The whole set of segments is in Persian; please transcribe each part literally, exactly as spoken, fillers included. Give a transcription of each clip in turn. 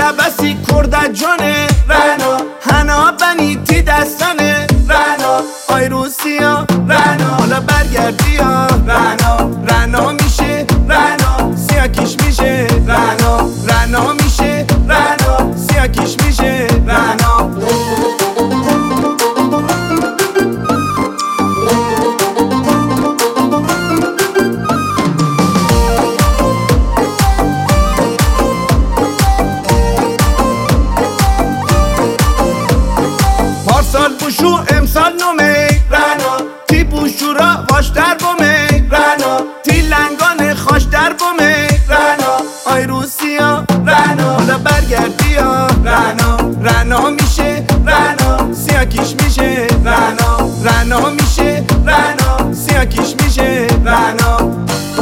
دبسی کرد جانه رنا هنا بنی تی دستانه رنا آی روسیا رنا حالا برگردی یا رنا رنا میشه رنا سیاکیش میشه رنا رنا میشه رنا سیاکیش میشه رنا پارسال بوشو امسال نومه رنا تی بوشو را واش در بومه رنا تی لنگان خاش در بومه رنا آی روسیا رنا حالا برگردی یا رنا رنا میشه رنا سیاکیش میشه رنا رنا میشه رنا سیاکیش میشه رنا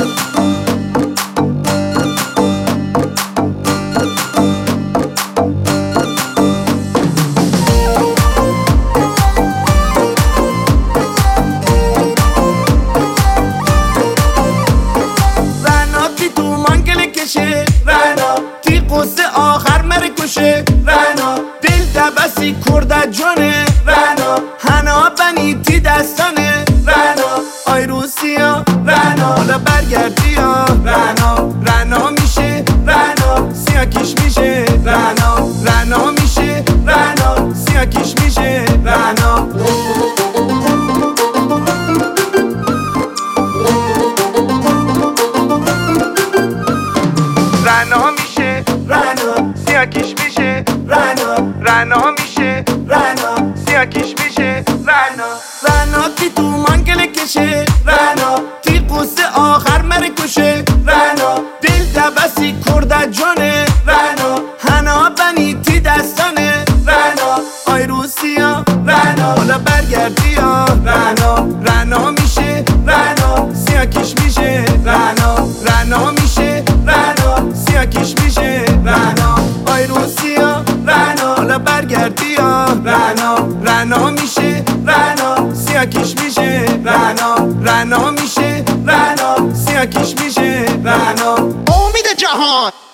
رنا تی قصه آخر مره کشه رنا دل دبسی کرد جانه رنا هنا بنی تی دستانه رنا آی روسیا رنا حالا برگردی یا رنا رنا میشه رنا سیاکیش میشه رنا رنا میشه رنا سیاکیش میشه رنا رنا میشه رنا سیاکیش میشه رنا رنا میشه رنا سیاکیش میشه رنا رنا تی تو منگل کشه رنا تی قصه آخر مره کشه رنا دل دبسی کرد جانه رنا هنا بنی تی دستانه رنا آی روسیا رنا حالا برگردی یا رنا رنا میشه رنا سیاکیش میشه رنا رنا میشه رنا سیاکیش میشه رنا آی روسیا رنا حالا برگردی یا رنا رنا میشه رنا سیاکیش میشه رنا رنا میشه رنا سیاکیش میشه رنا امید جهان.